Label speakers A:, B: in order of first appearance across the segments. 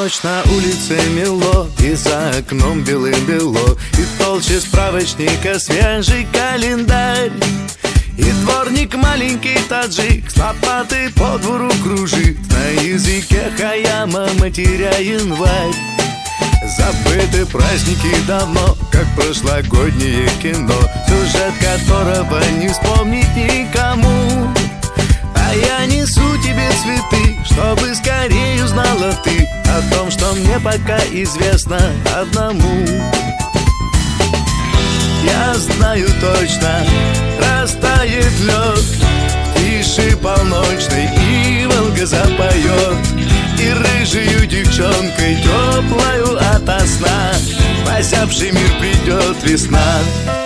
A: полночь, на улице мело, и за окном белым-бело, и толще справочника свежий календарь. И дворник маленький таджик с лопатой по двору кружит, на языке хаяма матеря январь. Забыты праздники давно, как прошлогоднее кино, сюжет которого не вспомнить никому. А я несу тебе цветы, чтобы скорее узнала ты о том, что мне пока известно одному. Я знаю точно, растает лед, тише полночной, и Волга запоет, и рыжею девчонкой теплою ото сна в озябший мир придет весна.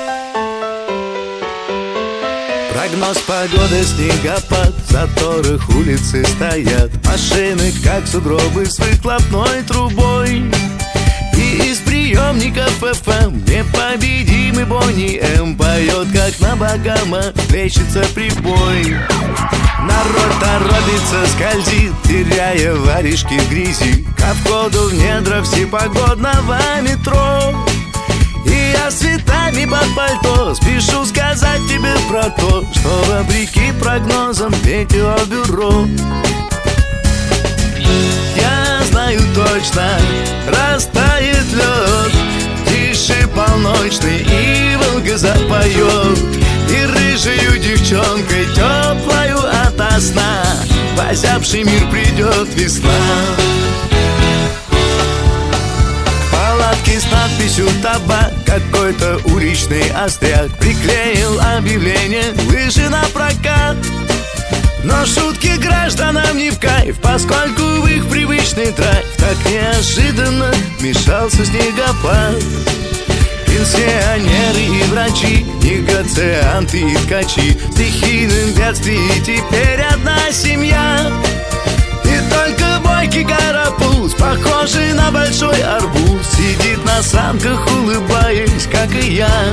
A: Прогноз погоды, снегопад, в заторах улицы стоят машины, как сугробы с выхлопной трубой. И из приемников ФМ непобедимый Бонни М поет, как на Багама плещется прибой. Народ торопится, скользит, теряя варежки в грязи, ко входу в недра всепогодного метро. И я с цветами под пальто спешу сказать тебе про то, что вопреки прогнозам метеобюро. Я знаю точно, растает лед, тише полночный, и Волга запоет, и рыжею девчонкой теплою ото сна в озябший мир придет весна. Палатки с надписью «Табак», какой-то уличный остряк приклеил объявление «Лыжи на прокат». Но шутки гражданам не в кайф, поскольку в их привычный драйв так неожиданно вмешался снегопад. Пенсионеры и врачи, негацианты и ткачи, в стихийном бедствии теперь одна семья. И только бойкий карапуз, похожий на большой арбуз, сидит на санках, улыбаясь, как и я.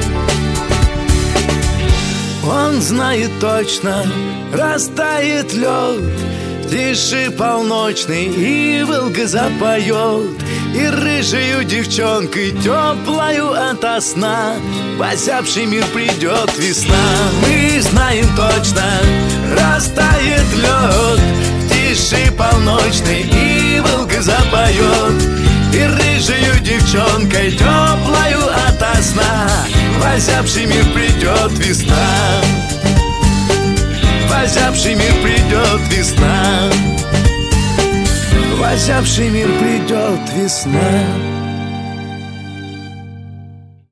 A: Он знает точно, растает лед, тише полночный, и Волга запоет, и рыжею девчонкой теплою ото сна в озябший мир придет весна. Мы знаем точно, растает лед, тише полночный, и Волга запоет, и рыжею девчонкой теплою ото сна в озябший мир придет весна. В озябший мир придет весна. В озябший мир придет весна.